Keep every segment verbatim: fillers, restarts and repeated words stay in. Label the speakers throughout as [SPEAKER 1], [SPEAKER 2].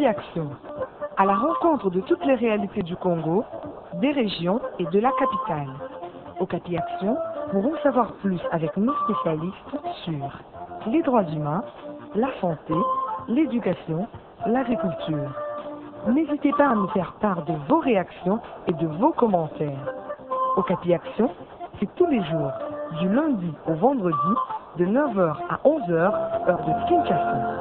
[SPEAKER 1] Action, à la rencontre de toutes les réalités du Congo, des régions et de la capitale. Okapi Action pourront savoir plus avec nos spécialistes sur les droits humains, la santé, l'éducation, l'agriculture. N'hésitez pas à nous faire part de vos réactions et de vos commentaires. Okapi Action, c'est tous les jours, du lundi au vendredi, de neuf heures à onze heures, heure de Kinshasa.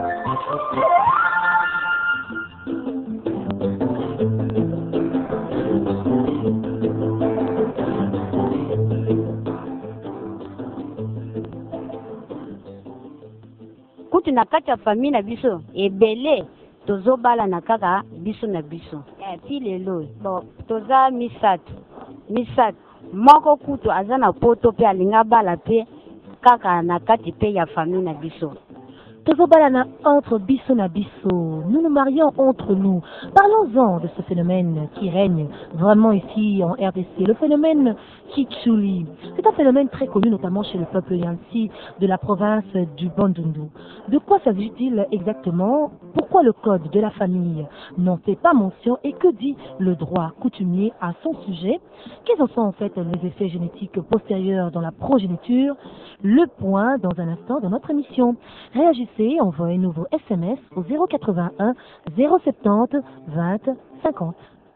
[SPEAKER 2] Kuti na kati ya famille na biso ebele tozobala na kaka biso na biso. Et puis lelo bon toza misato misato moko kutu aza na poto pe alinga bala pe kaka na kati pe ya famille na biso.
[SPEAKER 3] Tozobalana entre biso na biso, nous nous marions entre nous. Parlons-en de ce phénomène qui règne vraiment ici en R D C, le phénomène Kitshuli. C'est un phénomène très connu notamment chez le peuple Yansi de la province du Bandundu. De quoi s'agit-il exactement? Pourquoi le code de la famille n'en fait pas mention et que dit le droit coutumier à son sujet? Quels en sont en fait les effets génétiques postérieurs dans la progéniture? Le point dans un instant dans notre émission. Réagissez, envoyez nouveau S M S au zéro quatre-vingt-un zéro soixante-dix vingt cinquante.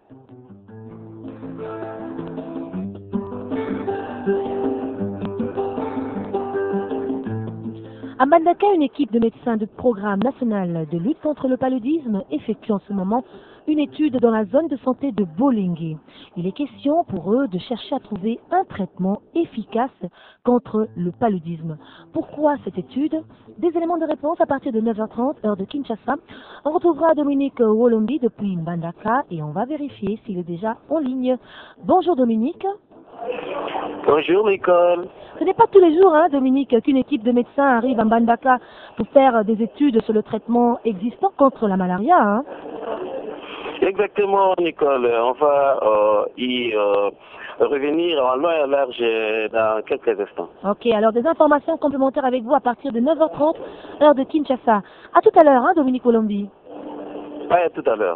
[SPEAKER 3] À Mbandaka, une équipe de médecins de programme national de lutte contre le paludisme effectue en ce moment une étude dans la zone de santé de Bolingué. Il est question pour eux de chercher à trouver un traitement efficace contre le paludisme. Pourquoi cette étude? Des éléments de réponse à partir de neuf heures trente, heure de Kinshasa. On retrouvera Dominique Wolombi depuis Mbandaka et on va vérifier s'il est déjà en ligne. Bonjour Dominique.
[SPEAKER 4] Bonjour Nicole.
[SPEAKER 3] Ce n'est pas tous les jours, hein, Dominique, qu'une équipe de médecins arrive à Mbandaka pour faire des études sur le traitement existant contre la malaria. Hein.
[SPEAKER 4] Exactement, Nicole. On va euh, y euh, revenir en loin et en large dans quelques instants.
[SPEAKER 3] Ok, alors des informations complémentaires avec vous à partir de neuf heures trente, heure de Kinshasa. À tout à l'heure, hein, Dominique Olombi.
[SPEAKER 4] Oui, à tout à l'heure.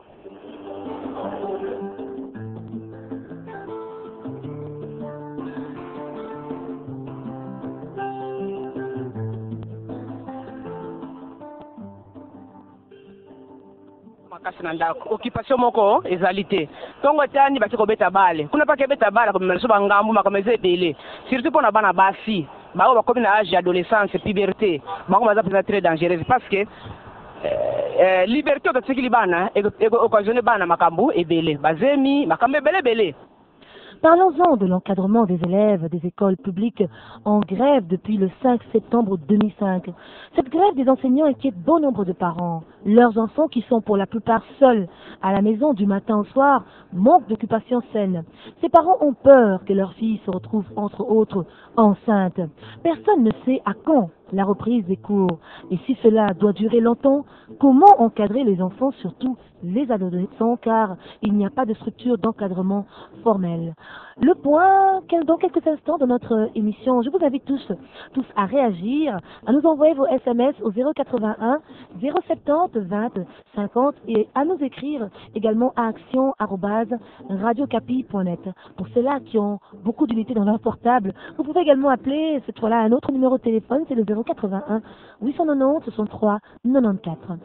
[SPEAKER 5] Occupation moko ezalité tongo tani bati ko beta bale kuna pa ke beta bale ko meleso bangambu makameze ebele surtout pour na bana basi ba ba comme na âge d'adolescence puberté ba ko maza très dangereuse parce que euh, liberté de tsiki libana et occasionner bana makambu ebele bazemi makambe bele bele.
[SPEAKER 3] Parlons-en de l'encadrement des élèves des écoles publiques en grève depuis le cinq septembre deux mille cinq. Cette grève des enseignants inquiète bon nombre de parents. Leurs enfants, qui sont pour la plupart seuls à la maison du matin au soir, manquent d'occupation saine. Ces parents ont peur que leurs filles se retrouvent entre autres enceintes. Personne ne sait à quand la reprise des cours. Et si cela doit durer longtemps, comment encadrer les enfants, surtout les adolescents, car il n'y a pas de structure d'encadrement formelle. Le point, dans quelques instants de notre émission, je vous invite tous, tous à réagir, à nous envoyer vos S M S au zéro quatre-vingt-un zéro soixante-dix vingt cinquante et à nous écrire également à action arobase radiocapi point net. Pour ceux-là qui ont beaucoup d'unités dans leur portable, vous pouvez également appeler cette fois-là un autre numéro de téléphone, c'est le zéro quatre-vingt-un huit cent quatre-vingt-dix soixante-trois quatre-vingt-quatorze.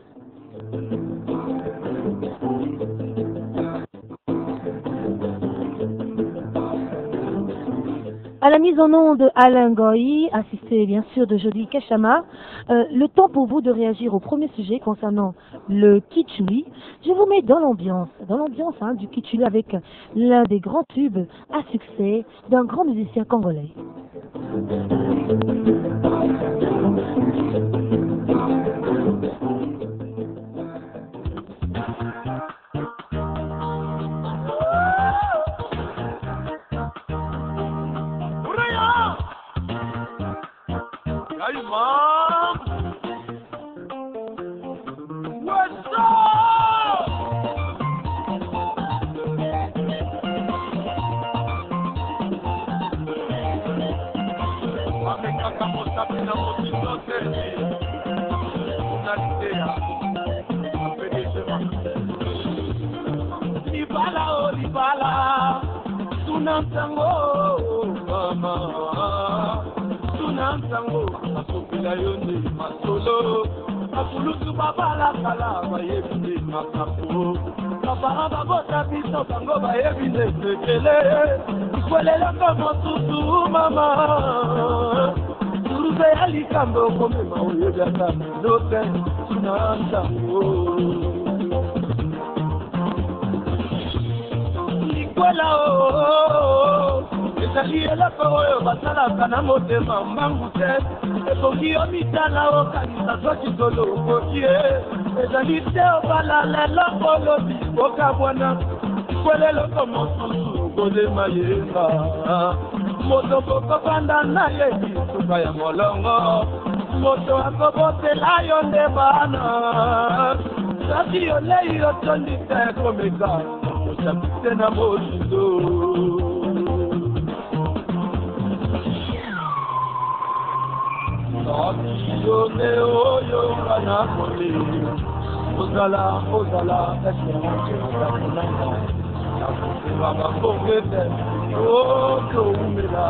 [SPEAKER 3] À la mise en onde Alain Goy, assisté bien sûr de Jody Kachama, euh, le temps pour vous de réagir au premier sujet concernant le Kitshuli. Je vous mets dans l'ambiance, dans l'ambiance hein, du Kitshuli avec l'un des grands tubes à succès d'un grand musicien congolais.
[SPEAKER 6] Una idea, tunansango mama tunansango asopela yo nde masolo akulusu babalakala bayebi nde makapo babara babota biso bango bayebi nde sekele ikwelelaka mosusu mama turuze ya likambo okomema oyebi ata milote tunansango likwela o ezali eloko oyo basalaka na motema mbangu te ebongi yo mitala okanisa soki tolokoki ezali te obala lelo olobi okabwana kwele eloko mosusu okolema yenga moto bokobanda na ye bisuka ya molongo moto akobotela yo nde bana soki olei otondi te komeka osapite na molindo Yone oyo kana kole ozala ozala espérance nakunanga nakusiba bakongete oto umela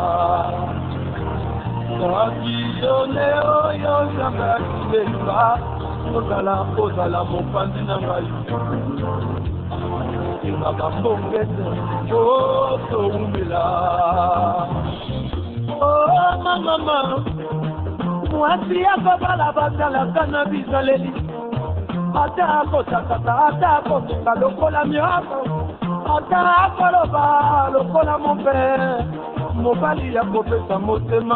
[SPEAKER 6] Naki yone oyo nzambe akibenga ozala ozala mopanzi na ngai nakusiba bakongete oto umela Oh mama mwasi yako bala basalaka na bizaleli ata akotakata ata akosuka lokola mioko ata akoloba lokola mope mobali ya kopesa motema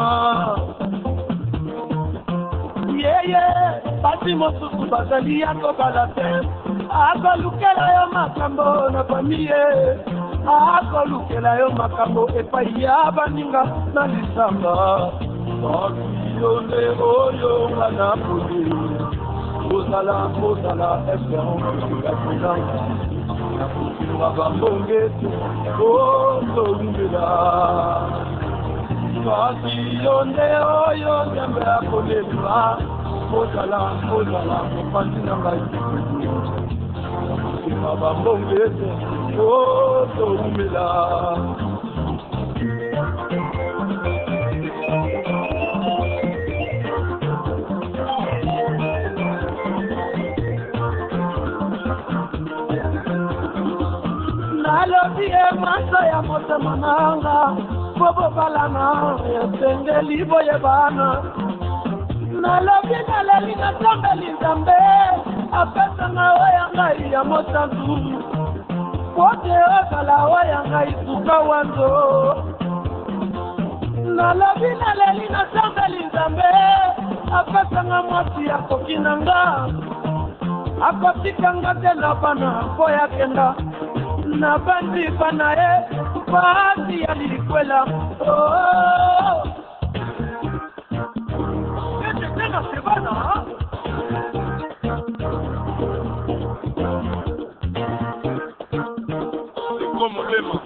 [SPEAKER 6] yeye basi mosusu bazali yako bala te akolukela yo makambo na famiye akolukela yo makambo epai ya baninga na lisanga Yone oyo ngana poli Ozala, ozala, espérance nakunanga nakusiba bakongete oto umela Kasi yone oyo nzambe akolelwa ozala, ozala, mopanzi na ngai nakusiba bakongete oto umela Nalobi e maso ya motema nanga bobo balana esengeli boye bana Nalobi naleli na sambeli nzambe apesa na oya ngai ya mosantu Kote okala oya ngai suka wanzo Nalobi naleli na sambeli nzambe apesa na mwasi ya kokinanga Akotikanga te na bana koya kenda na bandi bana e bandi ya likwela oh Kete tena sebana Como lema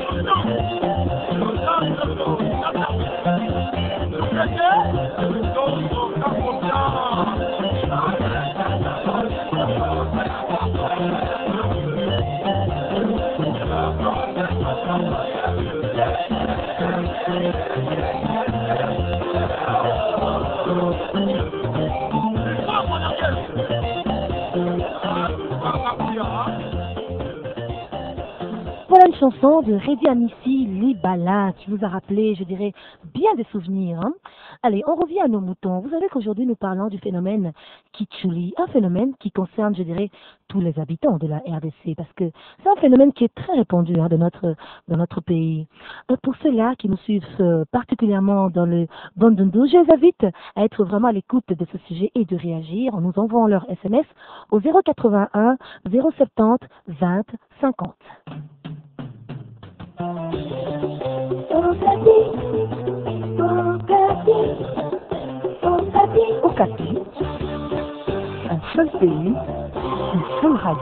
[SPEAKER 6] Thank you.
[SPEAKER 3] Voilà une chanson de Redi Amissi, Libala, qui vous a rappelé, je dirais, bien des souvenirs. Hein. Allez, on revient à nos moutons. Vous savez qu'aujourd'hui, nous parlons du phénomène Kitchouli, un phénomène qui concerne, je dirais, tous les habitants de la R D C, parce que c'est un phénomène qui est très répandu hein, de notre, dans notre pays. Euh, pour ceux-là qui nous suivent euh, particulièrement dans le Bandundu, je les invite à être vraiment à l'écoute de ce sujet et de réagir en nous envoyant leur S M S au zéro quatre-vingt-un zéro soixante-dix vingt cinquante.
[SPEAKER 1] Okapi, un seul pays, une seule radio.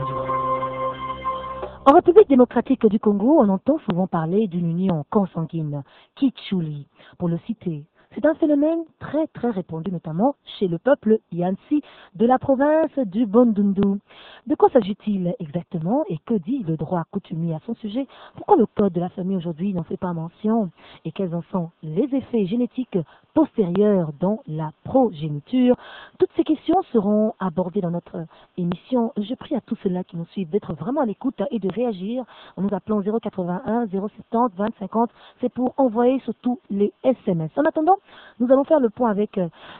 [SPEAKER 3] En République démocratique du Congo, on entend souvent parler d'une union consanguine, Kitchouli, pour le citer. C'est un phénomène très très répandu, notamment chez le peuple Yansi de la province du Bandundu. De quoi s'agit-il exactement et que dit le droit coutumier à son sujet? Pourquoi le code de la famille aujourd'hui n'en fait pas mention? Et quels en sont les effets génétiques postérieurs dans la progéniture? Toutes ces questions seront abordées dans notre émission. Je prie à tous ceux-là qui nous suivent d'être vraiment à l'écoute et de réagir en nous appelant zéro quatre-vingt-un zéro soixante-dix vingt cinquante. C'est pour envoyer surtout les S M S. En attendant, nous allons faire le point avec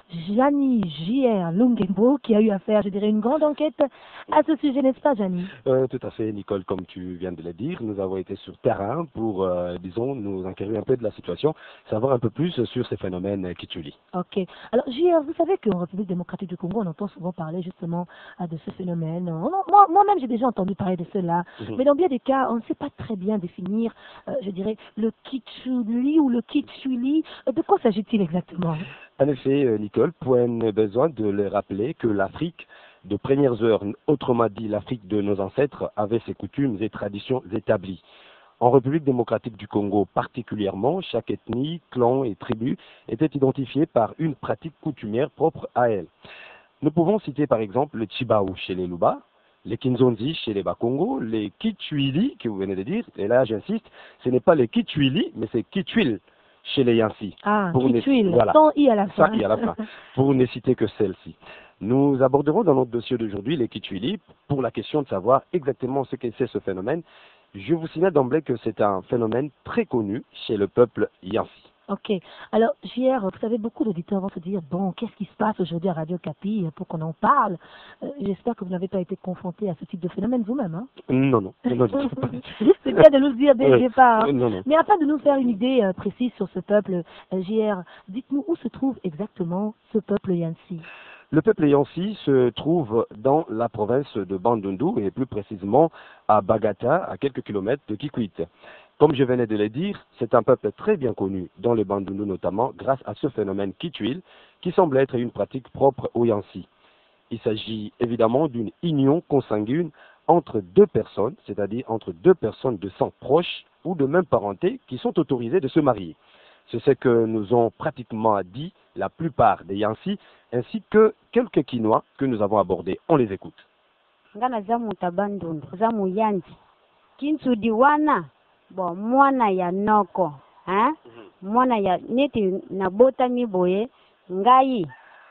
[SPEAKER 3] Jani J R Lungembo qui a eu à faire, je dirais, une grande enquête à ce sujet, n'est-ce pas, Jani?
[SPEAKER 7] euh, Tout à fait, Nicole, comme tu viens de le dire. Nous avons été sur terrain pour, euh, disons, nous enquérir un peu de la situation, savoir un peu plus sur ces phénomènes Kitchouli.
[SPEAKER 3] Ok. Alors, J R, vous savez qu'en République démocratique du Congo, on entend souvent parler justement euh, de ce phénomène. On, moi, moi-même, j'ai déjà entendu parler de cela. Mm-hmm. Mais dans bien des cas, on ne sait pas très bien définir, euh, je dirais, le Kitchouli ou le Kitchouli. De quoi s'agit-il exactement?
[SPEAKER 7] En effet, euh, Nicole, point besoin de le rappeler que l'Afrique de premières heures, autrement dit l'Afrique de nos ancêtres, avait ses coutumes et traditions établies. En République démocratique du Congo particulièrement, chaque ethnie, clan et tribu était identifiée par une pratique coutumière propre à elle. Nous pouvons citer par exemple le Chibaou chez les Luba, les Kinzonzi chez les Bakongo, les Kitchuili, que vous venez de dire, et là j'insiste, ce n'est pas les Kitchuili, mais c'est Kitchuil chez les Yansi.
[SPEAKER 3] Ah, Kitchuil, voilà. Sans i à la fin.
[SPEAKER 7] Sans i à la fin, pour ne citer que celle-ci. Nous aborderons dans notre dossier d'aujourd'hui les Kitchuili pour la question de savoir exactement ce que c'est ce phénomène. Je vous signale d'emblée que c'est un phénomène très connu chez le peuple Yansi.
[SPEAKER 3] Ok. Alors, J R, vous savez, beaucoup d'auditeurs vont se dire, bon, qu'est-ce qui se passe aujourd'hui à Radio Capi pour qu'on en parle? euh, J'espère que vous n'avez pas été confronté à ce type de phénomène vous-même. Hein?
[SPEAKER 7] Non, non. non, non
[SPEAKER 3] c'est bien de nous le dire dès le départ. Hein?
[SPEAKER 7] Non, non.
[SPEAKER 3] Mais afin de nous faire une idée euh, précise sur ce peuple, euh, J R, dites-nous où se trouve exactement ce peuple Yansi?
[SPEAKER 7] Le peuple Yansi se trouve dans la province de Bandundu et plus précisément à Bagata, à quelques kilomètres de Kikwit. Comme je venais de le dire, c'est un peuple très bien connu dans le Bandundu notamment grâce à ce phénomène Kitchuil qui semble être une pratique propre aux Yansi. Il s'agit évidemment d'une union consanguine entre deux personnes, c'est-à-dire entre deux personnes de sang proche ou de même parenté qui sont autorisées de se marier. C'est ce que nous ont pratiquement dit la plupart des Yansi, ainsi que quelques Kinois que nous avons abordés. On les écoute.
[SPEAKER 2] Ngana zamu tabandundu, zamu yanzi. Kinsu diwana, bo mwana ya noko, hein? Mwana ya neti na bota miboye, ngai,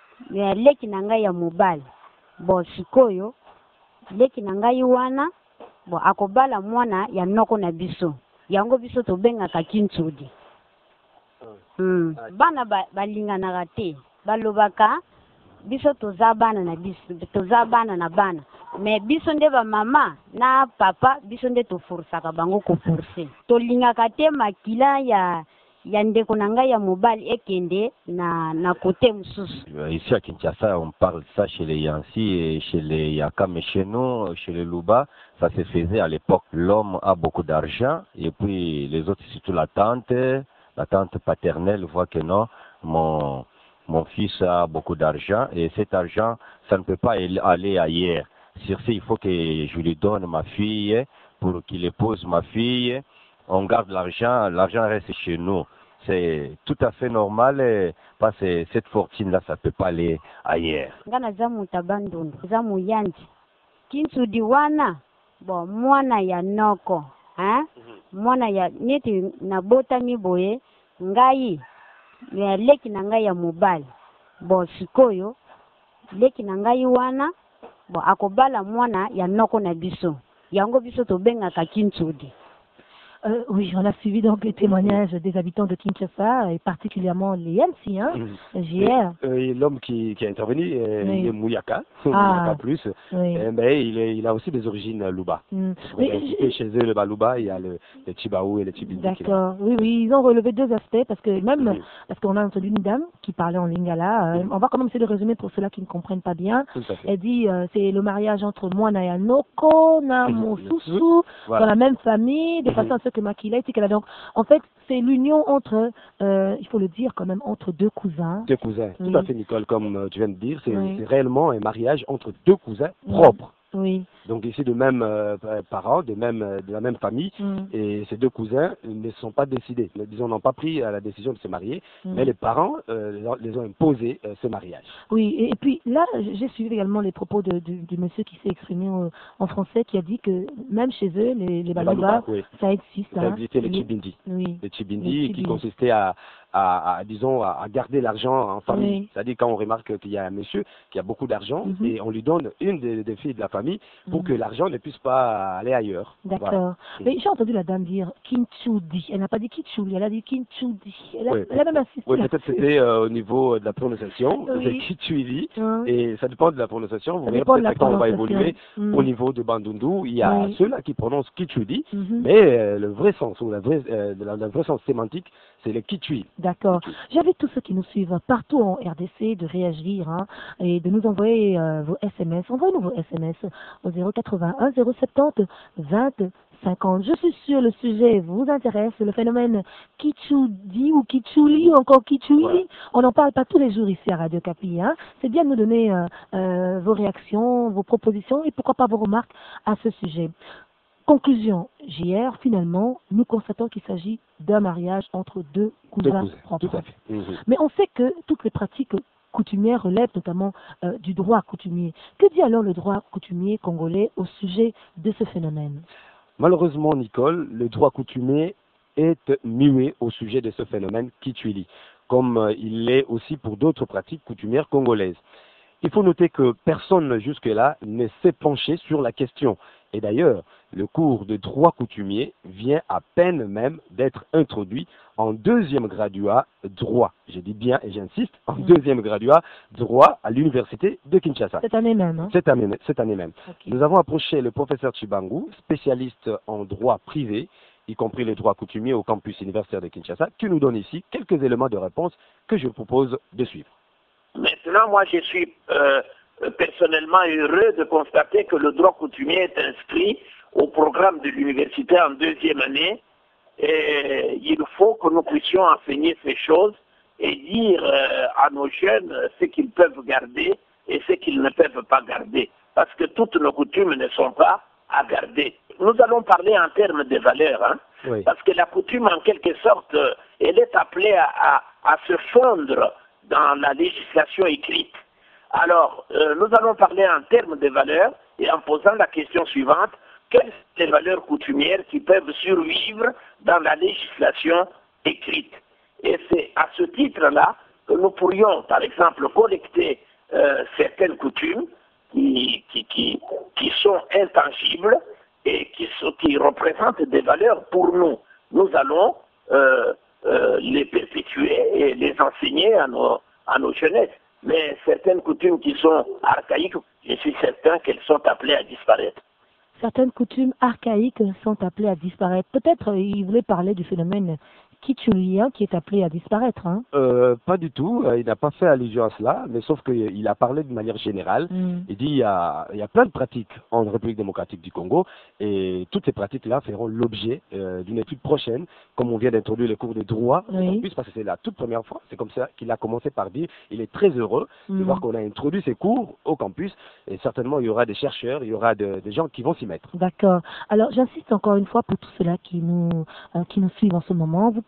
[SPEAKER 2] ya leki na ngai ya mobali. Bo sikoyo, leki na ngai wana, bo akobala mwana ya noko na biso. Yango biso tobenga ka kinsudi. Hmm. Bana ba, balingana te balobaka biso toza bana na biso toza bana na bana mais biso nde ba mama na papa biso nde tofursaka bango ko forcer tolingaka te makila ya ya ndeko na ngai ya mobali ekende na na côté mususu.
[SPEAKER 8] Ici à Kinshasa, on parle de ça chez les Yansi et chez les Yaka, mais chez nous, chez les Luba, ça se faisait à l'époque. L'homme a beaucoup d'argent et puis les autres, surtout la tante. La tante paternelle voit que non, mon, mon fils a beaucoup d'argent et cet argent, ça ne peut pas aller ailleurs. Sur ce, il faut que je lui donne ma fille pour qu'il épouse ma fille. On garde l'argent, l'argent reste chez nous. C'est tout à fait normal parce que cette fortune-là, ça ne peut pas aller ailleurs.
[SPEAKER 2] Ngana zamu tabandundu, zamu yanzi. Kinsu diwana, bo mwana ya noko. Hein? Mwana ya neti na bota miboye ngai ya leki na ngai ya mobali bo sikoyo leki na ngai wana bon akobala mwana ya noko na biso yango biso tobengaka kintsudi.
[SPEAKER 3] Euh, oui, on a suivi donc les témoignages des habitants de Kinshasa, et particulièrement les Yansi, hein,
[SPEAKER 7] Mmh.
[SPEAKER 3] J R.
[SPEAKER 7] Et, euh, l'homme qui, qui est intervenu, euh,
[SPEAKER 3] Oui.
[SPEAKER 7] il est Mouyaka,
[SPEAKER 3] Ah.
[SPEAKER 7] Mouyaka plus,
[SPEAKER 3] Oui.
[SPEAKER 7] euh, mais il, est, il a aussi des origines Luba.
[SPEAKER 3] Mm.
[SPEAKER 7] Vous
[SPEAKER 3] Mais
[SPEAKER 7] avez
[SPEAKER 3] je-
[SPEAKER 7] cité chez eux le Baluba, il y a le, le Chibaou et le Chibindi. qui est là.
[SPEAKER 3] D'accord, oui, oui, ils ont relevé deux aspects, parce que même,
[SPEAKER 7] Oui.
[SPEAKER 3] parce qu'on a entendu une dame qui parlait en lingala, euh,
[SPEAKER 7] Mhm.
[SPEAKER 3] on va quand même essayer de résumer pour ceux-là qui ne comprennent pas bien.
[SPEAKER 7] Tout à fait.
[SPEAKER 3] Elle dit, euh, c'est le mariage entre Mwana et Noko, na
[SPEAKER 7] Mhm.
[SPEAKER 3] Mosusu,
[SPEAKER 7] Voilà.
[SPEAKER 3] dans la même famille, de
[SPEAKER 7] Mhm.
[SPEAKER 3] façon à ce que Makila et Tikala. Donc, en fait, c'est l'union entre, euh, il faut le dire quand même, entre deux cousins.
[SPEAKER 7] Deux cousins,
[SPEAKER 3] Oui.
[SPEAKER 7] tout à fait Nicole, comme euh, tu viens de dire, c'est
[SPEAKER 3] Oui.
[SPEAKER 7] c'est réellement un mariage entre deux cousins
[SPEAKER 3] Mhm.
[SPEAKER 7] propres.
[SPEAKER 3] Oui.
[SPEAKER 7] Donc ici de même euh, parents, de même euh, de la même famille,
[SPEAKER 3] Mm.
[SPEAKER 7] et ces deux cousins ne sont pas décidés, disons n'ont pas pris euh, la décision de se marier,
[SPEAKER 3] Mm.
[SPEAKER 7] mais les parents euh, les ont- les ont imposé euh, ce mariage.
[SPEAKER 3] Oui, et, et puis là, j'ai suivi également les propos de, du, du monsieur qui s'est exprimé euh, en français, qui a dit que même chez eux, les, les Baluba,
[SPEAKER 7] Baluba, oui.
[SPEAKER 3] ça existe.
[SPEAKER 7] Ça
[SPEAKER 3] hein.
[SPEAKER 7] existait les
[SPEAKER 3] Les-
[SPEAKER 7] Chibindi.
[SPEAKER 3] Oui.
[SPEAKER 7] Les Chibindi,
[SPEAKER 3] Les
[SPEAKER 7] qui
[SPEAKER 3] Chibindi.
[SPEAKER 7] consistait à, à, à, disons, à à garder l'argent en famille.
[SPEAKER 3] Oui.
[SPEAKER 7] C'est-à-dire quand on remarque qu'il y a un monsieur qui a beaucoup d'argent
[SPEAKER 3] Mhm.
[SPEAKER 7] et on lui donne une des, des filles de la famille pour
[SPEAKER 3] Mhm.
[SPEAKER 7] que l'argent ne puisse pas aller ailleurs.
[SPEAKER 3] D'accord.
[SPEAKER 7] Voilà.
[SPEAKER 3] Mais j'ai entendu la dame dire Kinchudi. Elle n'a pas dit Kitchouli, elle a dit Kinchudi. Elle a,
[SPEAKER 7] Oui.
[SPEAKER 3] elle a même insisté.
[SPEAKER 7] Oui,
[SPEAKER 3] là-
[SPEAKER 7] peut-être c'était euh, au niveau de la prononciation,
[SPEAKER 3] Oui.
[SPEAKER 7] c'est Kitchuili,
[SPEAKER 3] Hein.
[SPEAKER 7] et ça dépend de la prononciation. Vous
[SPEAKER 3] Ça
[SPEAKER 7] verrez
[SPEAKER 3] dépend de
[SPEAKER 7] peut-être
[SPEAKER 3] la
[SPEAKER 7] quand on va
[SPEAKER 3] prononciation.
[SPEAKER 7] évoluer
[SPEAKER 3] Mm.
[SPEAKER 7] au niveau de Bandundu, il y a
[SPEAKER 3] Oui.
[SPEAKER 7] ceux-là qui prononcent Kitchuli,
[SPEAKER 3] Mhm.
[SPEAKER 7] mais euh, le vrai sens, ou la vraie, euh, la, la vraie sens sémantique, c'est le Kitchui.
[SPEAKER 3] D'accord. J'invite tous ceux qui nous suivent partout en R D C de réagir hein, et de nous envoyer euh, vos S M S. Envoyez-nous vos S M S au zéro quatre-vingt-un zéro soixante vingt cinquante. Je suis sûr le sujet vous intéresse, le phénomène Kitchoudi ou Kitchouli ou encore Kitchouli.
[SPEAKER 7] Voilà.
[SPEAKER 3] On n'en parle pas tous les jours ici à Radio Capi. Hein. C'est bien de nous donner euh, euh, vos réactions, vos propositions et pourquoi pas vos remarques à ce sujet. Conclusion, J R, finalement, nous constatons qu'il s'agit d'un mariage entre deux
[SPEAKER 7] Deux
[SPEAKER 3] cousins
[SPEAKER 7] cousins,
[SPEAKER 3] propres.
[SPEAKER 7] tout à fait. Mhm.
[SPEAKER 3] Mais on sait que toutes les pratiques coutumières relèvent notamment euh, du droit coutumier. Que dit alors le droit coutumier congolais au sujet de ce phénomène?
[SPEAKER 7] Malheureusement, Nicole, le droit coutumier est muet au sujet de ce phénomène Kitchuili, comme euh, il l'est aussi pour d'autres pratiques coutumières congolaises. Il faut noter que personne jusque-là ne s'est penché sur la question. Et d'ailleurs, le cours de droit coutumier vient à peine même d'être introduit en deuxième graduat droit. Je dis bien et j'insiste, en
[SPEAKER 3] Mm.
[SPEAKER 7] deuxième graduat droit à l'université de Kinshasa.
[SPEAKER 3] Cette année même. Hein?
[SPEAKER 7] Cette année, cette année même.
[SPEAKER 3] Ok.
[SPEAKER 7] Nous avons approché le professeur Chibangu, spécialiste en droit privé, y compris le droit coutumier au campus universitaire de Kinshasa, qui nous donne ici quelques éléments de réponse que je vous propose de suivre.
[SPEAKER 9] Maintenant, moi, je suis euh, personnellement heureux de constater que le droit coutumier est inscrit au programme de l'université en deuxième année. Et il faut que nous puissions enseigner ces choses et dire euh, à nos jeunes ce qu'ils peuvent garder et ce qu'ils ne peuvent pas garder. Parce que toutes nos coutumes ne sont pas à garder. Nous allons parler en termes de valeurs. Hein,
[SPEAKER 7] Oui.
[SPEAKER 9] parce que la coutume, en quelque sorte, euh, elle est appelée à, à, à se fondre dans la législation écrite. Alors, euh, nous allons parler en termes de valeurs et en posant la question suivante, quelles sont les valeurs coutumières qui peuvent survivre dans la législation écrite? Et c'est à ce titre-là que nous pourrions, par exemple, collecter euh, certaines coutumes qui, qui, qui, qui sont intangibles et qui, sont, qui représentent des valeurs pour nous. Nous allons euh, euh, les perpétuer et les enseigner à nos, à nos jeunesses. Mais certaines coutumes qui sont archaïques, je suis certain qu'elles sont appelées à disparaître.
[SPEAKER 3] Certaines coutumes archaïques sont appelées à disparaître. Peut-être euh, il voulait parler du phénomène kitchulien qui est appelé à disparaître. Hein?
[SPEAKER 7] Euh, pas du tout, euh, il n'a pas fait allusion à cela, mais sauf qu'il a parlé de manière générale.
[SPEAKER 3] Mm.
[SPEAKER 7] Il dit qu'il y a, il y a plein de pratiques en République démocratique du Congo et toutes ces pratiques-là feront l'objet euh, d'une étude prochaine, comme on vient d'introduire les cours de droit,
[SPEAKER 3] Oui.
[SPEAKER 7] en plus parce que c'est la toute première fois, c'est comme ça qu'il a commencé par dire il est très heureux de
[SPEAKER 3] Mm.
[SPEAKER 7] voir qu'on a introduit ces cours au campus et certainement il y aura des chercheurs, il y aura de- des gens qui vont s'y mettre.
[SPEAKER 3] D'accord. Alors j'insiste encore une fois pour tous ceux-là qui nous, euh, qui nous suivent en ce moment. Vous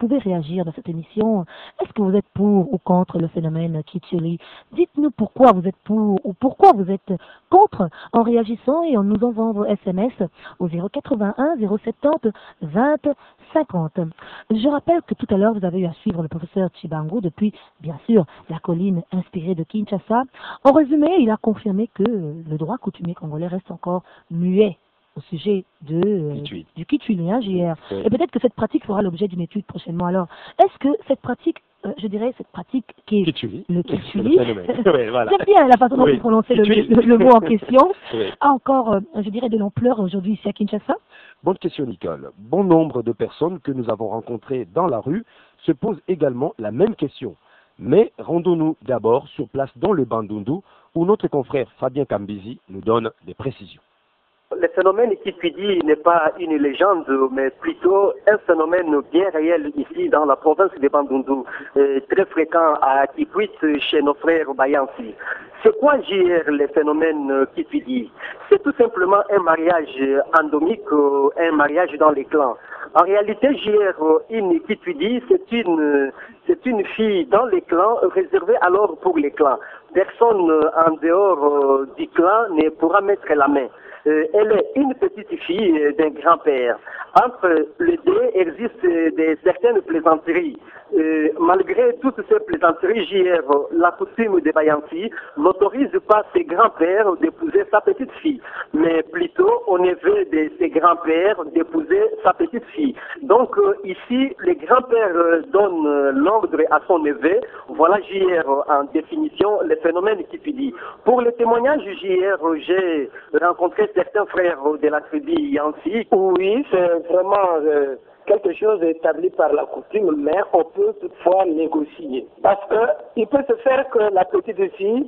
[SPEAKER 3] pouvez réagir dans cette émission. Est-ce que vous êtes pour ou contre le phénomène Kitchuli? Dites-nous pourquoi vous êtes pour ou pourquoi vous êtes contre en réagissant et en nous envoyant vos S M S au zéro quatre-vingt-un zéro soixante-dix vingt cinquante. Je rappelle que tout à l'heure, vous avez eu à suivre le professeur Chibangu depuis, bien sûr, la colline inspirée de Kinshasa. En résumé, il a confirmé que le droit coutumier congolais reste encore muet au sujet de, euh, du Kitchuli, hein, J R. Oui. Et peut-être que cette pratique fera l'objet d'une étude prochainement. Alors, est-ce que cette pratique, euh, je dirais, cette pratique qui est
[SPEAKER 7] Kitchuli.
[SPEAKER 3] le Kitchuli,
[SPEAKER 7] oui, voilà.
[SPEAKER 3] j'aime bien la façon dont oui. vous prononcez le, le, le mot en question,
[SPEAKER 7] oui.
[SPEAKER 3] a encore, euh, je dirais, de l'ampleur aujourd'hui ici à Kinshasa?
[SPEAKER 7] Bonne question, Nicole. Bon nombre de personnes que nous avons rencontrées dans la rue se posent également la même question. Mais rendons-nous d'abord sur place dans le Bandundu, où notre confrère Fabien Kambizi nous donne des précisions.
[SPEAKER 10] Le phénomène Kitchuli n'est pas une légende, mais plutôt un phénomène bien réel ici dans la province de Bandundu, très fréquent à Kikwit chez nos frères Bayansi. C'est quoi, J R, le phénomène Kitchuli? C'est tout simplement un mariage endomique, un mariage dans les clans. En réalité, J R, une Kitchuli, c'est une, c'est une fille dans les clans, réservée alors pour les clans. Personne en dehors du clan ne pourra mettre la main. Euh, elle est une petite fille euh, d'un grand-père. Entre les deux existe des, certaines plaisanteries. Euh, malgré toutes ces plaisanteries, J R, la coutume de Bayansi n'autorise pas ses grands-pères d'épouser sa petite fille, mais plutôt au neveu de ses grands-pères d'épouser sa petite fille. Donc euh, ici, les grands-pères euh, donnent euh, l'ordre à son neveu. Voilà, J R, en définition, le phénomène qui tu dis. Pour le témoignage, J R, j'ai rencontré certains frères de la tribu Yansi.
[SPEAKER 11] Oui, c'est vraiment euh, quelque chose établi par la coutume, mais on peut toutefois négocier. Parce qu'il peut se faire que la petite fille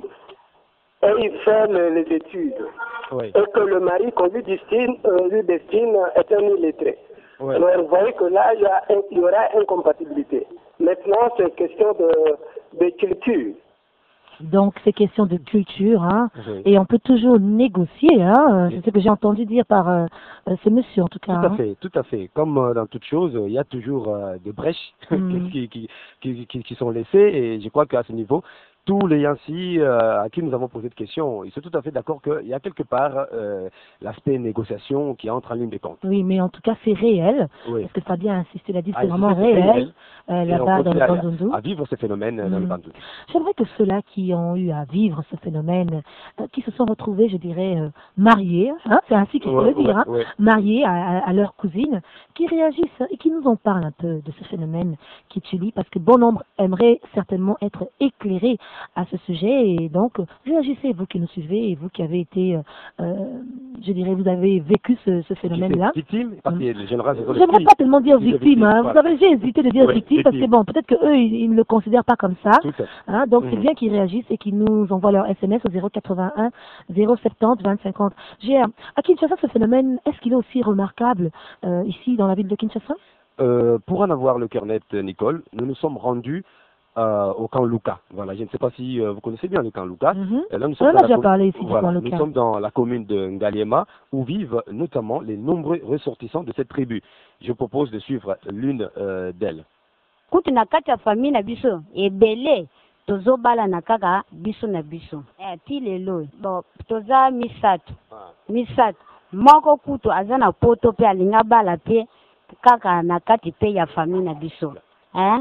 [SPEAKER 11] ait fait les études. Oui. Et que le mari qu'on lui destine, euh, lui destine est un illettré. Oui. Alors vous voyez que là, il y, a, il y aura incompatibilité. Maintenant, c'est question de, de culture.
[SPEAKER 3] Donc, c'est question de culture, hein,
[SPEAKER 7] oui.
[SPEAKER 3] Et on peut toujours négocier, hein, c'est ce que j'ai entendu dire par euh, ce monsieur, en tout cas.
[SPEAKER 7] Tout à
[SPEAKER 3] hein.
[SPEAKER 7] fait, tout à fait. Comme euh, dans toute chose, il y a toujours euh, des brèches mm. qui, qui, qui, qui, qui sont laissées, et je crois qu'à ce niveau, tous les Yansi euh, à qui nous avons posé de questions, ils sont tout à fait d'accord qu'il y a quelque part euh, l'aspect négociation qui entre en ligne de compte.
[SPEAKER 3] Oui, mais en tout cas, c'est réel.
[SPEAKER 7] Oui.
[SPEAKER 3] Parce que Fabien a insisté, il a dit que
[SPEAKER 7] ah,
[SPEAKER 3] c'est vraiment réel, euh, là-bas dans le Bandundu.
[SPEAKER 7] À vivre ce phénomène mmh. dans le Bandundu.
[SPEAKER 3] J'aimerais que ceux-là qui ont eu à vivre ce phénomène, euh, qui se sont retrouvés, je dirais, euh, mariés, hein, c'est ainsi qu'il faut
[SPEAKER 7] ouais,
[SPEAKER 3] le dire,
[SPEAKER 7] ouais,
[SPEAKER 3] hein,
[SPEAKER 7] ouais.
[SPEAKER 3] mariés à, à, à leur cousine, qui réagissent et qui nous en parlent un peu de ce phénomène Kitchuli, parce que bon nombre aimeraient certainement être éclairés à ce sujet. Et donc, réagissez, vous qui nous suivez et vous qui avez été, euh, je dirais, vous avez vécu ce, ce phénomène-là.
[SPEAKER 7] Victime, parce que les générations.
[SPEAKER 3] J'aimerais pas tellement dire victime, victime hein. Voilà. Vous savez, j'ai hésité de dire oui, victime, victime parce que bon, peut-être qu'eux, ils, ils ne le considèrent pas comme ça. Hein, donc, mmh. c'est bien qu'ils réagissent et qu'ils nous envoient leur S M S au zéro quatre-vingt-un zéro soixante-dix vingt cinquante. J'ai à Kinshasa, ce phénomène, est-ce qu'il est aussi remarquable euh, ici, dans la ville de Kinshasa?
[SPEAKER 7] euh, Pour en avoir le cœur net, Nicole, nous nous sommes rendus Euh, au camp Luka. Voilà, je ne sais pas si euh, vous connaissez bien le camp Luka.
[SPEAKER 3] Mm-hmm.
[SPEAKER 7] Là, nous
[SPEAKER 3] sommes, On a déjà parlé ici
[SPEAKER 7] voilà,
[SPEAKER 3] du camp
[SPEAKER 7] nous
[SPEAKER 3] Luka.
[SPEAKER 7] sommes dans la commune de Ngaliema où vivent notamment les nombreux ressortissants de cette tribu. Je propose de suivre l'une euh, d'elles.
[SPEAKER 2] Kutu na kati ya famille na biso ebele tozo bala na kaka biso na biso. Eh ti lelo bo toza misato. Misato moko kutu azana poto pe alinga bala pe kaka na kati pe ya famille na biso. Eh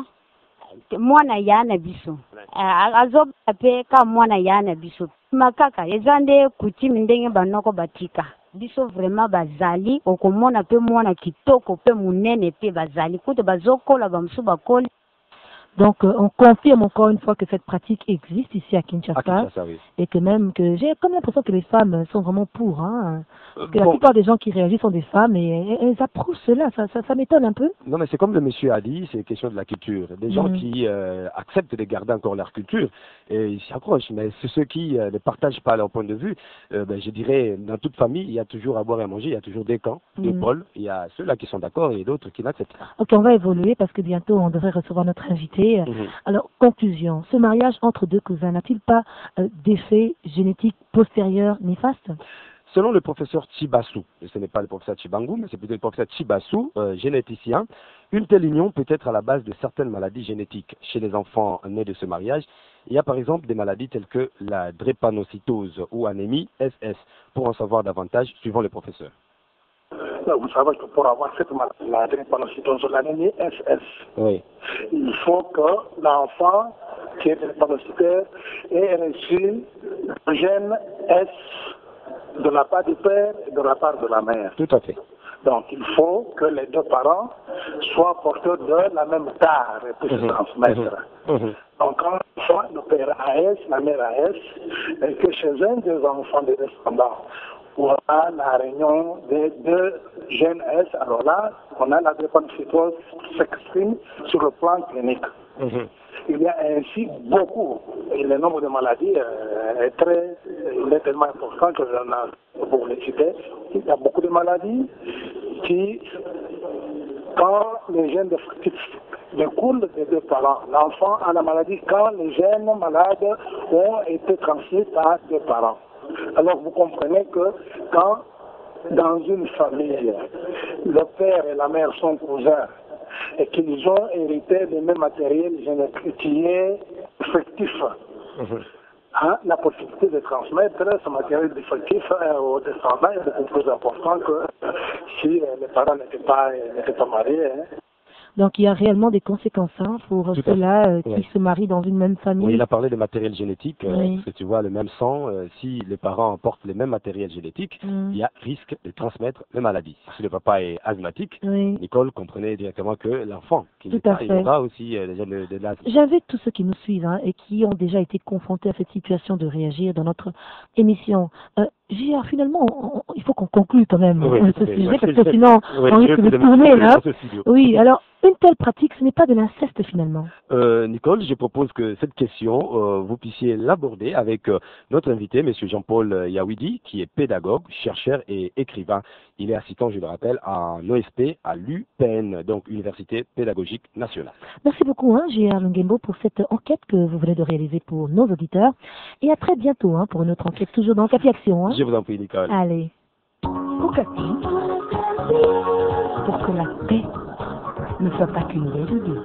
[SPEAKER 2] mwana ya na biso azoba pe ka mwana ya na biso makaka ezande kutimi ndenge banoko batika biso vraiment bazali okomona pe mwana kitoko pe munene pe bazali kuto bazokola bamusu bakoli.
[SPEAKER 3] Donc, euh, on confirme encore une fois que cette pratique existe ici à Kinshasa,
[SPEAKER 7] à Kinshasa oui.
[SPEAKER 3] Et que même que j'ai comme l'impression que les femmes sont vraiment pour, hein, parce que bon. La plupart des gens qui réagissent sont des femmes et elles approuvent cela, ça, ça, ça m'étonne un peu.
[SPEAKER 7] Non mais c'est comme le monsieur a dit, c'est question de la culture. Des gens mmh. qui euh, acceptent de garder encore leur culture et ils s'y accrochent, mais c'est ceux qui euh, ne partagent pas leur point de vue. Euh, ben, je dirais, dans toute famille, il y a toujours à boire et à manger, il y a toujours des camps, mmh. des pôles, il y a ceux-là qui sont d'accord et d'autres qui n'acceptent pas.
[SPEAKER 3] Ok, on va évoluer parce que bientôt on devrait recevoir notre invité. Mmh. Alors, conclusion, ce mariage entre deux cousins n'a-t-il pas euh, d'effet génétique postérieur néfaste?
[SPEAKER 7] selon le professeur Chibassou, et ce n'est pas le professeur Chibangou, mais c'est plutôt le professeur Chibassou, euh, généticien, une telle union peut être à la base de certaines maladies génétiques chez les enfants nés de ce mariage. Il y a par exemple des maladies telles que la drépanocytose ou anémie S S. Pour en savoir davantage, suivant le professeur.
[SPEAKER 12] Vous savez que pour avoir cette maladie, la drépanocytose ou l'anémie S S,
[SPEAKER 7] oui.
[SPEAKER 12] il faut que l'enfant qui est drépanocytaire ait reçu le gène S de la part du père et de la part de la mère.
[SPEAKER 7] Tout à fait.
[SPEAKER 12] Donc il faut que les deux parents soient porteurs de la même tare pour se transmettre.
[SPEAKER 7] Mmh.
[SPEAKER 12] Donc quand l'enfant, le père A S, la mère A S, et que chez un des enfants des descendants, on a la réunion des deux gènes S, alors là, on a la drépanocytose qui s'exprime sur le plan clinique. Mmh. Il y a ainsi beaucoup, et le nombre de maladies euh, est très, il est tellement important que j'en ai pour les citer. Il y a beaucoup de maladies qui, quand les gènes défectifs découlent des deux parents, l'enfant a la maladie quand les gènes malades ont été transmis par deux parents. Alors vous comprenez que quand dans une famille, le père et la mère sont cousins, et qu'ils ont hérité du même matériel génétique qui est effectif. Mmh. Hein, la possibilité de transmettre ce matériel défectif euh, aux descendants est beaucoup plus important que euh, si euh, les parents n'étaient pas, n'étaient pas mariés. Hein.
[SPEAKER 3] Donc il y a réellement des conséquences hein, pour ceux-là euh, qui
[SPEAKER 7] oui.
[SPEAKER 3] se marient dans une même famille.
[SPEAKER 7] Oui, il a parlé de matériel génétique, euh,
[SPEAKER 3] oui.
[SPEAKER 7] parce que tu vois, le même sang, euh, si les parents portent les mêmes matériels génétiques, mm. il y a risque de transmettre les maladies. Si le papa est asthmatique, oui. Nicole comprenait directement que l'enfant qui
[SPEAKER 3] Tout à fait.
[SPEAKER 7] il aura aussi euh, de, de l'asthme.
[SPEAKER 3] J'invite tous ceux qui nous suivent hein, et qui ont déjà été confrontés à cette situation de réagir dans notre émission. Euh, J R, finalement, on, on, il faut qu'on conclue quand même
[SPEAKER 7] oui,
[SPEAKER 3] hein, ce
[SPEAKER 7] oui,
[SPEAKER 3] sujet,
[SPEAKER 7] oui,
[SPEAKER 3] parce que sinon,
[SPEAKER 7] oui,
[SPEAKER 3] on risque de tourner là. Oui, alors, une telle pratique, ce n'est pas de l'inceste finalement.
[SPEAKER 7] Euh, Nicole, je propose que cette question, euh, vous puissiez l'aborder avec euh, notre invité, M. Jean-Paul Yawidi, qui est pédagogue, chercheur et écrivain. Il est assistant, je le rappelle, en O S P à l'U P N, donc Université Pédagogique Nationale.
[SPEAKER 3] Merci beaucoup, hein, J R Lungembo, pour cette enquête que vous venez de réaliser pour nos auditeurs. Et à très bientôt hein, pour une autre enquête, toujours dans Capi Action. Hein.
[SPEAKER 7] Je vous en prie, Nicole.
[SPEAKER 3] Allez.
[SPEAKER 1] Au Capi, pour que la paix ne soit pas qu'une belle idée.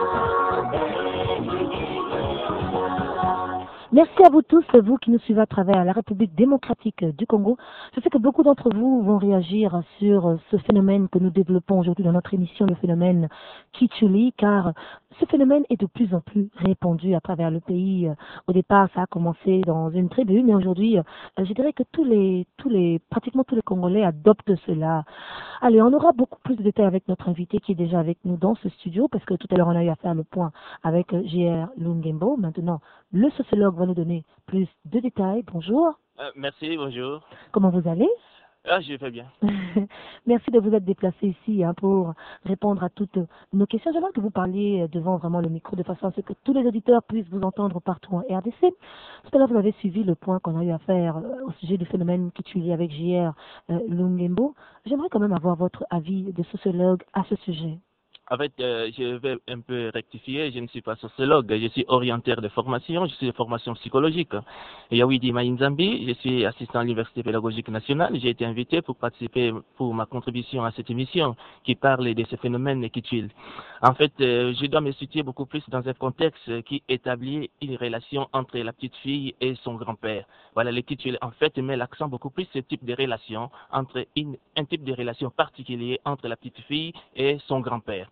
[SPEAKER 3] Merci à vous tous, vous qui nous suivez à travers la République démocratique du Congo. Je sais que beaucoup d'entre vous vont réagir sur ce phénomène que nous développons aujourd'hui dans notre émission, le phénomène Kitchuli, car ce phénomène est de plus en plus répandu à travers le pays. Au départ, ça a commencé dans une tribu, mais aujourd'hui, je dirais que tous les, tous les, pratiquement tous les Congolais adoptent cela. Allez, on aura beaucoup plus de détails avec notre invité qui est déjà avec nous dans ce studio, parce que tout à l'heure, on a eu à faire le point avec J R Lungembo. Maintenant, le sociologue va nous donner plus de détails. Bonjour.
[SPEAKER 13] Euh, merci, bonjour.
[SPEAKER 3] Comment vous allez?
[SPEAKER 13] Ah, je vais bien.
[SPEAKER 3] Merci de vous être déplacé ici hein, pour répondre à toutes nos questions. J'aimerais que vous parliez devant vraiment le micro de façon à ce que tous les auditeurs puissent vous entendre partout en R D C. Tout à l'heure, vous avez suivi le point qu'on a eu à faire au sujet du phénomène Kitchuli avec J R euh, Lungembo. J'aimerais quand même avoir votre avis de sociologue à ce sujet.
[SPEAKER 13] En fait, euh, je vais un peu rectifier, je ne suis pas sociologue, je suis orienteur de formation, je suis de formation psychologique. Yawidi Mainzambi, je suis assistant à l'Université pédagogique nationale, j'ai été invité pour participer pour ma contribution à cette émission qui parle de ce phénomène Kitchuli. En fait, euh, je dois me situer beaucoup plus dans un contexte qui établit une relation entre la petite fille et son grand-père. Voilà, le Kitchuli en fait met l'accent beaucoup plus sur ce type de relation, entre une, un type de relation particulier entre la petite fille et son grand-père.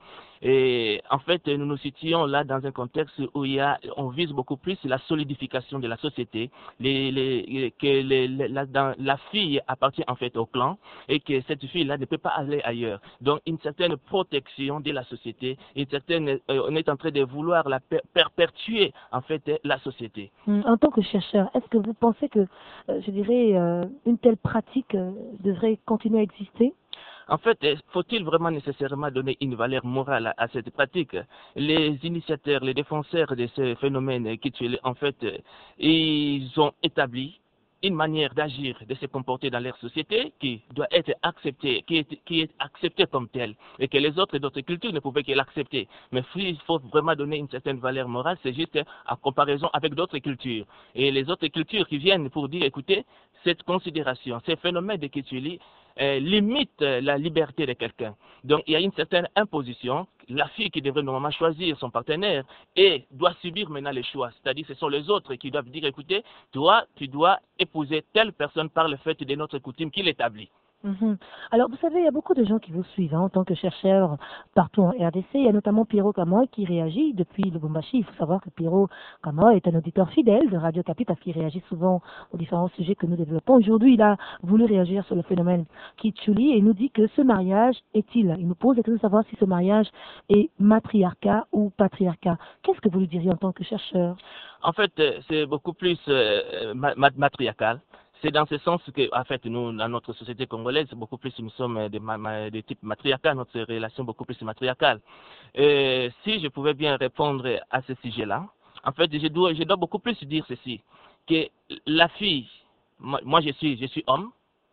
[SPEAKER 13] Et en fait, nous nous situons là dans un contexte où il y a, on vise beaucoup plus la solidification de la société, les, les, que les, la, dans, la fille appartient en fait au clan et que cette fille-là ne peut pas aller ailleurs. Donc, une certaine protection de la société, une certaine, euh, on est en train de vouloir la per perpétuer en fait la société.
[SPEAKER 3] En tant que chercheur, est-ce que vous pensez que, euh, je dirais, euh, une telle pratique euh, devrait continuer à exister?
[SPEAKER 13] En fait, faut-il vraiment nécessairement donner une valeur morale à, à cette pratique? Les initiateurs, les défenseurs de ce phénomène Kitchuli, en fait, ils ont établi une manière d'agir, de se comporter dans leur société qui doit être acceptée, qui est, qui est acceptée comme telle, et que les autres d'autres cultures ne pouvaient que l'accepter. Mais il faut vraiment donner une certaine valeur morale, c'est juste en comparaison avec d'autres cultures. Et les autres cultures qui viennent pour dire, écoutez, cette considération, ces phénomènes de Kitchuli, Euh, limite euh, la liberté de quelqu'un. Donc il y a une certaine imposition. La fille qui devrait normalement choisir son partenaire et doit subir maintenant les choix. C'est-à-dire ce sont les autres qui doivent dire, écoutez, toi, tu dois épouser telle personne par le fait de notre coutume qu'il établit.
[SPEAKER 3] Mhm. Alors, vous savez, il y a beaucoup de gens qui vous suivent hein, en tant que chercheurs partout en R D C. Il y a notamment Pierrot Kamoy qui réagit depuis Lubumbashi. Il faut savoir que Pierrot Kamoy est un auditeur fidèle de Radio Kapi parce qu'il réagit souvent aux différents sujets que nous développons. Aujourd'hui, il a voulu réagir sur le phénomène Kitchuli et nous dit que ce mariage est-il Il nous pose la question de savoir si ce mariage est matriarcat ou patriarcat. Qu'est-ce que vous lui diriez en tant que chercheur?
[SPEAKER 13] En fait, c'est beaucoup plus euh, matriarcal. C'est dans ce sens que, en fait, nous, dans notre société congolaise, beaucoup plus, nous sommes de, de type matriarcal, notre relation beaucoup plus matriarcale. Et si je pouvais bien répondre à ce sujet-là, en fait, je dois, je dois beaucoup plus dire ceci, que la fille, moi, moi je suis, je suis homme,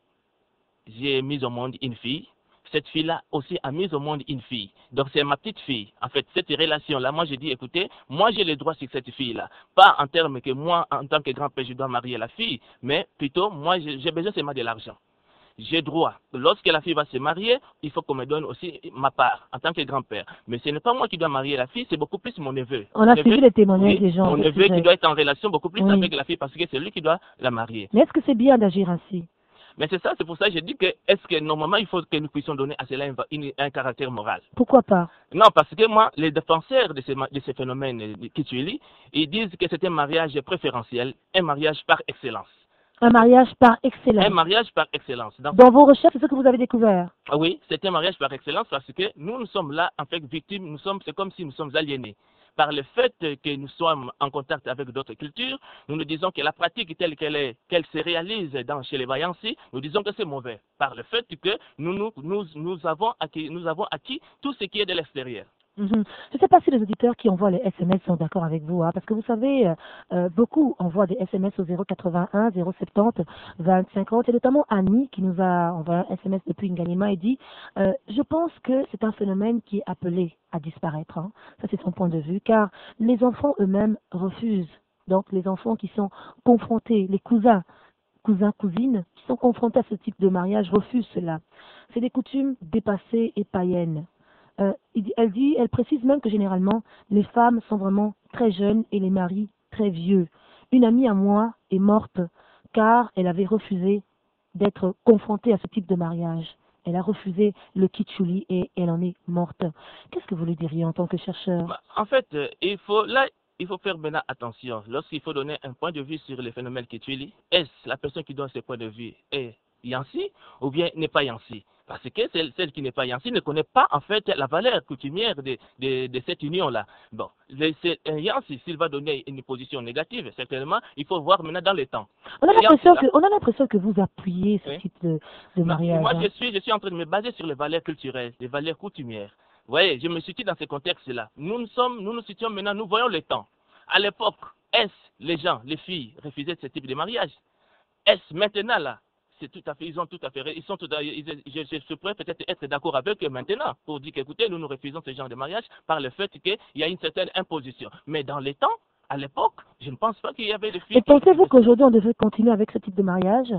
[SPEAKER 13] j'ai mis au monde une fille, cette fille-là aussi a mis au monde une fille. Donc c'est ma petite fille. En fait, cette relation-là, moi j'ai dit, écoutez, moi j'ai le droit sur cette fille-là. Pas en termes que moi, en tant que grand-père, je dois marier la fille, mais plutôt, moi j'ai besoin seulement de l'argent. J'ai droit. Lorsque la fille va se marier, il faut qu'on me donne aussi ma part en tant que grand-père. Mais ce n'est pas moi qui dois marier la fille, c'est beaucoup plus mon neveu.
[SPEAKER 3] On a
[SPEAKER 13] mon
[SPEAKER 3] suivi
[SPEAKER 13] neveu,
[SPEAKER 3] les témoignages
[SPEAKER 13] oui,
[SPEAKER 3] des gens.
[SPEAKER 13] Mon neveu qui doit être en relation beaucoup plus oui. avec la fille parce que c'est lui qui doit la marier.
[SPEAKER 3] Mais est-ce que c'est bien d'agir ainsi?
[SPEAKER 13] Mais c'est ça, c'est pour ça que je dis que, est-ce que normalement, il faut que nous puissions donner à cela un, un caractère moral.
[SPEAKER 3] Pourquoi pas?
[SPEAKER 13] Non, parce que moi, les défenseurs de ces, de ces phénomènes Kitchuli, ils disent que c'est un mariage préférentiel, un mariage par excellence.
[SPEAKER 3] Un mariage par excellence.
[SPEAKER 13] Un mariage par excellence.
[SPEAKER 3] Donc, dans vos recherches, c'est ce que vous avez découvert?
[SPEAKER 13] Oui, c'est un mariage par excellence parce que nous, nous sommes là, en fait, victimes, nous sommes, c'est comme si nous sommes aliénés. Par le fait que nous sommes en contact avec d'autres cultures, nous nous disons que la pratique telle qu'elle est, qu'elle se réalise dans, chez les Bayansi, nous disons que c'est mauvais. Par le fait que nous, nous, nous, nous, avons acquis, nous avons acquis tout ce qui est de l'extérieur.
[SPEAKER 3] Mm-hmm. Je ne sais pas si les auditeurs qui envoient les S M S sont d'accord avec vous, hein, parce que vous savez, euh, beaucoup envoient des S M S au zéro quatre-vingt-un, zéro soixante-dix, vingt cinquante, et notamment Annie qui nous a envoyé un S M S depuis Nganima et dit euh, « Je pense que c'est un phénomène qui est appelé à disparaître. Hein. » Ça, c'est son point de vue, car les enfants eux-mêmes refusent. Donc, les enfants qui sont confrontés, les cousins, cousins, cousines, qui sont confrontés à ce type de mariage refusent cela. C'est des coutumes dépassées et païennes. Euh, elle dit, elle précise même que généralement, les femmes sont vraiment très jeunes et les maris très vieux. Une amie à moi est morte car elle avait refusé d'être confrontée à ce type de mariage. Elle a refusé le Kitchuli et elle en est morte. Qu'est-ce que vous lui diriez en tant que chercheur?
[SPEAKER 13] Bah, en fait, euh, il faut là, il faut faire maintenant attention. Lorsqu'il faut donner un point de vue sur le phénomène Kitchuli, est-ce la personne qui donne ce point de vue est Yansi ou bien n'est pas Yansi? Parce que celle, celle qui n'est pas Yansi ne connaît pas en fait la valeur coutumière de, de, de cette union-là. Bon, un Yansi, s'il va donner une position négative, certainement, il faut voir maintenant dans le temps.
[SPEAKER 3] On a l'impression que, on a l'impression que vous appuyez ce
[SPEAKER 13] oui.
[SPEAKER 3] type de, de mariage.
[SPEAKER 13] Moi,
[SPEAKER 3] hein.
[SPEAKER 13] je suis, je suis en train de me baser sur les valeurs culturelles, les valeurs coutumières. Vous voyez, je me situe dans ce contexte-là. Nous nous sommes, nous nous situons maintenant, nous voyons le temps. À l'époque, est-ce les gens, les filles refusaient ce type de mariage? Est-ce maintenant là? C'est tout à fait, ils ont tout à fait, ils sont tout à, ils, je, je, je pourrais peut-être être d'accord avec eux maintenant pour dire qu'écoutez, nous nous refusons ce genre de mariage par le fait qu'il y a une certaine imposition. Mais dans les temps, à l'époque, je ne pense pas qu'il y avait des filles.
[SPEAKER 3] Et pensez-vous qu'aujourd'hui on devrait continuer avec ce type de mariage?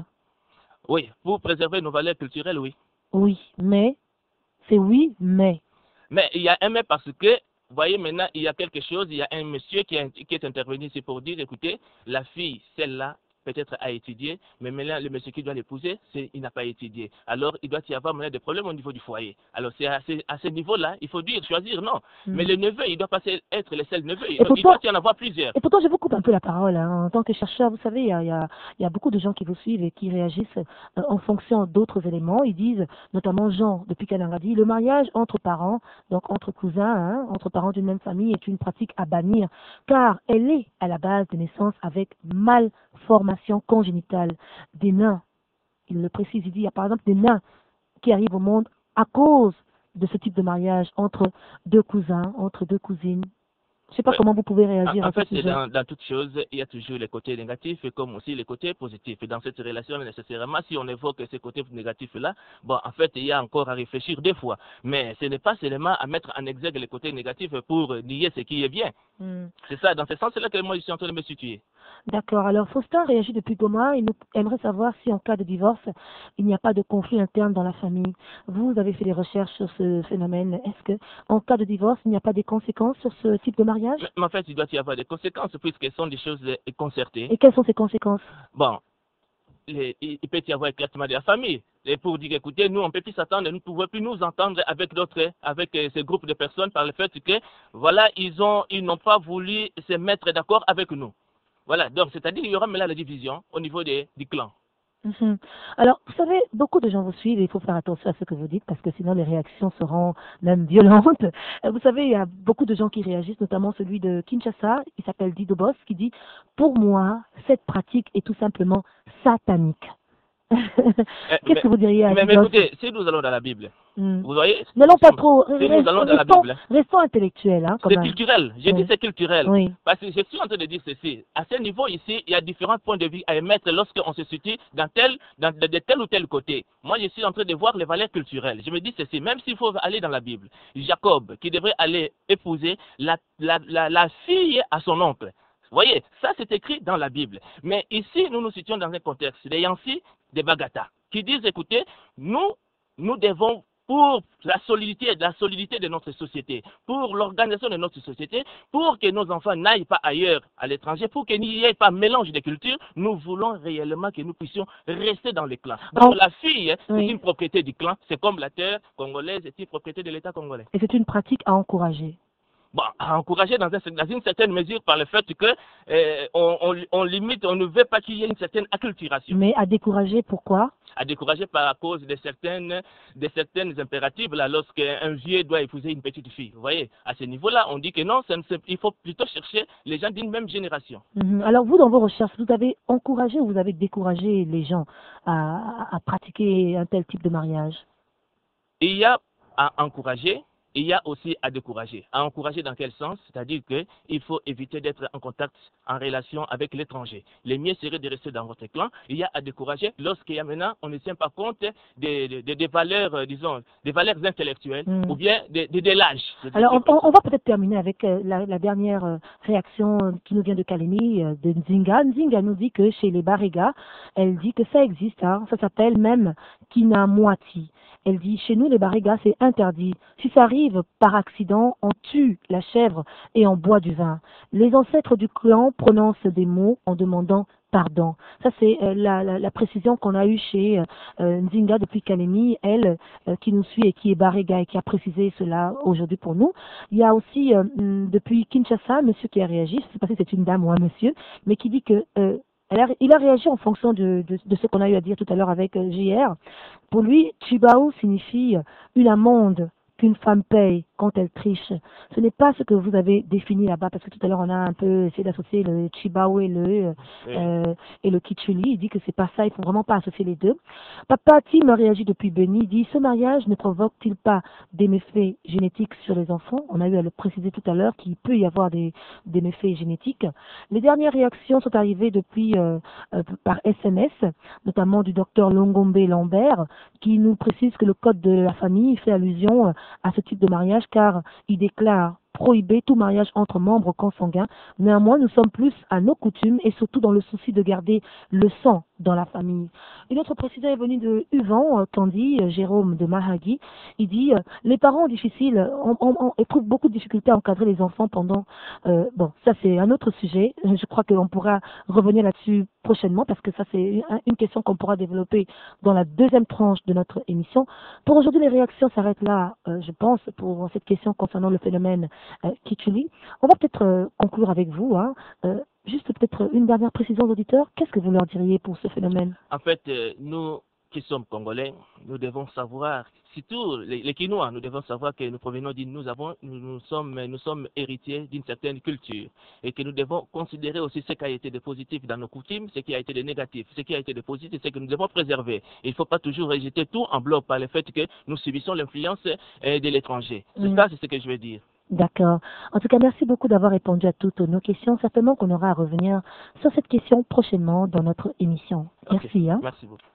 [SPEAKER 13] Oui, pour préserver nos valeurs culturelles, oui.
[SPEAKER 3] Oui, mais, c'est oui, mais.
[SPEAKER 13] Mais il y a un mais parce que, vous voyez maintenant, il y a quelque chose, il y a un monsieur qui, a, qui est intervenu ici pour dire, écoutez, la fille, celle-là, peut-être a étudié, mais maintenant le monsieur qui doit l'épouser, il n'a pas étudié. Alors il doit y avoir maintenant des problèmes au niveau du foyer. Alors c'est à, à ce niveau-là, il faut dire, choisir, non. Mm. Mais le neveu, il doit pas être le seul neveu, il, pourtant, il doit y en avoir plusieurs.
[SPEAKER 3] Et pourtant je vous coupe un peu la parole, hein. En tant que chercheur, vous savez, il y a, il y, a, il y a beaucoup de gens qui vous suivent et qui réagissent euh, en fonction d'autres éléments. Ils disent, notamment Jean, depuis Kananga dit, le mariage entre parents, donc entre cousins, hein, entre parents d'une même famille est une pratique à bannir, car elle est à la base de naissance avec malformation congénitale des nains. Il le précise, il dit, il y a par exemple des nains qui arrivent au monde à cause de ce type de mariage entre deux cousins, entre deux cousines. Je ne sais pas
[SPEAKER 13] Ouais.
[SPEAKER 3] comment vous pouvez réagir
[SPEAKER 13] En, en
[SPEAKER 3] à ce
[SPEAKER 13] fait,
[SPEAKER 3] sujet.
[SPEAKER 13] dans, dans toute chose, il y a toujours les côtés négatifs et comme aussi les côtés positifs. Et dans cette relation, nécessairement, si on évoque ces côtés négatifs-là, bon, en fait, il y a encore à réfléchir deux fois. Mais ce n'est pas seulement à mettre en exergue les côtés négatifs pour nier ce qui est bien.
[SPEAKER 3] Hmm.
[SPEAKER 13] C'est ça, dans ce sens-là que moi, je suis en train de me situer.
[SPEAKER 3] D'accord. Alors, Faustin réagit depuis Goma. Il nous aimerait savoir si, en cas de divorce, il n'y a pas de conflit interne dans la famille. Vous avez fait des recherches sur ce phénomène. Est-ce que, en cas de divorce, il n'y a pas des conséquences sur ce type de mariage?
[SPEAKER 13] Mais, mais en fait, il doit y avoir des conséquences puisqu'elles sont des choses euh, concertées.
[SPEAKER 3] Et quelles sont ces conséquences?
[SPEAKER 13] Bon, les- il, il peut y avoir éclatement de la famille. Et pour dire, écoutez, nous, on ne peut plus s'attendre, nous ne pouvons plus nous entendre avec d'autres, avec euh, ces groupes de personnes par le fait que, voilà, ils ont, ils n'ont pas voulu se mettre d'accord avec nous. Voilà, donc, c'est-à-dire qu'il y aura maintenant la division au niveau des, du clan.
[SPEAKER 3] Mhm. Alors, vous savez, beaucoup de gens vous suivent et il faut faire attention à ce que vous dites parce que sinon les réactions seront même violentes. Euh, Vous savez, il y a beaucoup de gens qui réagissent, notamment celui de Kinshasa, il s'appelle Dido Boss, qui dit « Pour moi, cette pratique est tout simplement satanique. » Qu'est-ce
[SPEAKER 13] mais-
[SPEAKER 3] que vous diriez à
[SPEAKER 13] Mais, mais
[SPEAKER 3] Dido?
[SPEAKER 13] écoutez, si nous allons dans la Bible,
[SPEAKER 3] Hmm.
[SPEAKER 13] vous voyez,
[SPEAKER 3] N'allons pas trop,
[SPEAKER 13] si nous allons dans la
[SPEAKER 3] restons,
[SPEAKER 13] Bible,
[SPEAKER 3] restons intellectuels. Hein, quand
[SPEAKER 13] c'est
[SPEAKER 3] même.
[SPEAKER 13] culturel. J'ai
[SPEAKER 3] Oui.
[SPEAKER 13] dit c'est culturel.
[SPEAKER 3] Oui.
[SPEAKER 13] Parce que je suis en train de dire ceci. À ce niveau ici, il y a différents points de vue à émettre lorsqu'on se situe dans tel, dans de, de tel ou tel côté. Moi, je suis en train de voir les valeurs culturelles. Je me dis ceci, même s'il faut aller dans la Bible, Jacob, qui devrait aller épouser la, la, la, la fille à son oncle. Vous voyez, ça c'est écrit dans la Bible. Mais ici, nous nous situons dans un contexte des Yansi, des Bagata, qui disent, écoutez, nous, nous devons, pour la solidité, la solidité de notre société, pour l'organisation de notre société, pour que nos enfants n'aillent pas ailleurs à l'étranger, pour qu'il n'y ait pas mélange de cultures, nous voulons réellement que nous puissions rester dans les clans. Donc
[SPEAKER 3] Oh.
[SPEAKER 13] la fille, c'est
[SPEAKER 3] Oui.
[SPEAKER 13] une propriété du clan, c'est comme la terre congolaise, c'est une propriété de l'État congolais.
[SPEAKER 3] Et c'est une pratique à encourager.
[SPEAKER 13] Bon, à encourager dans, un, dans une certaine mesure par le fait que euh, on, on, on limite, on ne veut pas qu'il y ait une certaine acculturation.
[SPEAKER 3] Mais à décourager, pourquoi?
[SPEAKER 13] À décourager par cause de certaines, de certaines impératives là, lorsqu'un vieux doit épouser une petite fille. Vous voyez, à ce niveau-là, on dit que non, ça ne se- il faut plutôt chercher les gens d'une même génération.
[SPEAKER 3] Mhm. Alors vous, dans vos recherches, vous avez encouragé ou vous avez découragé les gens à, à- à pratiquer un tel type de mariage?
[SPEAKER 13] Il y a à encourager, il y a aussi à décourager. À encourager dans quel sens? C'est-à-dire qu'il faut éviter d'être en contact, en relation avec l'étranger. Le mieux serait de rester dans votre clan. Il y a à décourager lorsqu'il y a maintenant, on ne tient pas compte des, des, des valeurs, euh, disons, des valeurs intellectuelles
[SPEAKER 3] Mm.
[SPEAKER 13] ou bien des, des, de l'âge.
[SPEAKER 3] Alors on, on- on va peut-être terminer avec euh, la, la dernière euh, réaction euh, qui nous vient de Kalemi, euh, de Nzinga. Nzinga nous dit que chez les Bariga, elle dit que ça existe, hein, ça s'appelle même Kinamwati. Elle dit, chez nous, les Barigas, c'est interdit. Si ça arrive par accident, on tue la chèvre et on boit du vin. Les ancêtres du clan prononcent des mots en demandant pardon. Ça, c'est euh, la, la, la précision qu'on a eue chez euh, Nzinga depuis Kalemi, elle, euh, qui nous suit et qui est Bariga et qui a précisé cela aujourd'hui pour nous. Il y a aussi, euh, depuis Kinshasa, monsieur qui a réagi, je ne sais pas si c'est une dame ou un monsieur, mais qui dit que euh, elle a, il a réagi en fonction de, de, de ce qu'on a eu à dire tout à l'heure avec euh, J R. Pour lui, Chibao signifie une amende qu'une femme paye quand elle triche. Ce n'est pas ce que vous avez défini là-bas, parce que tout à l'heure on a un peu essayé d'associer le Chibao et le euh, et le Kichuli. Il dit que c'est pas ça, il faut vraiment pas associer les deux. Papa Tim réagit depuis Beni, dit ce mariage ne provoque-t-il pas des méfaits génétiques sur les enfants? On a eu à le préciser tout à l'heure qu'il peut y avoir des, des méfaits génétiques. Les dernières réactions sont arrivées depuis euh, euh, par S M S, notamment du docteur Longombe Lambert, qui nous précise que le code de la famille fait allusion à ce type de mariage car il déclare prohiber tout mariage entre membres consanguins. Néanmoins, nous sommes plus à nos coutumes et surtout dans le souci de garder le sang dans la famille. Une autre précision est venue de Uvan, Candy, Jérôme de Mahagi. Il dit euh, les parents difficiles on, on, on éprouvent beaucoup de difficultés à encadrer les enfants pendant... Euh, bon, ça c'est un autre sujet. Je crois qu'on pourra revenir là-dessus prochainement parce que ça c'est une question qu'on pourra développer dans la deuxième tranche de notre émission. Pour aujourd'hui, les réactions s'arrêtent là, euh, je pense, pour cette question concernant le phénomène euh, Kichuli. On va peut-être euh, conclure avec vous. Hein. Euh, juste peut-être une dernière précision aux auditeurs. Qu'est-ce que vous leur diriez pour ce phénomène?
[SPEAKER 13] En fait, euh, nous qui sommes Congolais, nous devons savoir, surtout les, les Quinois, nous devons savoir que nous provenons d'une, nous avons, nous, nous sommes, nous sommes héritiers d'une certaine culture et que nous devons considérer aussi ce qui a été de positif dans nos coutumes, ce qui a été de négatif, ce qui a été de positif, ce que nous devons préserver. Il ne faut pas toujours rejeter tout en bloc par le fait que nous subissons l'influence euh, de l'étranger. C'est
[SPEAKER 3] Mm.
[SPEAKER 13] ça, c'est ce que je veux dire.
[SPEAKER 3] D'accord. En tout cas, merci beaucoup d'avoir répondu à toutes nos questions. Certainement qu'on aura à revenir sur cette question prochainement dans notre émission.
[SPEAKER 13] Ok,
[SPEAKER 3] Merci. Hein.
[SPEAKER 13] Merci beaucoup.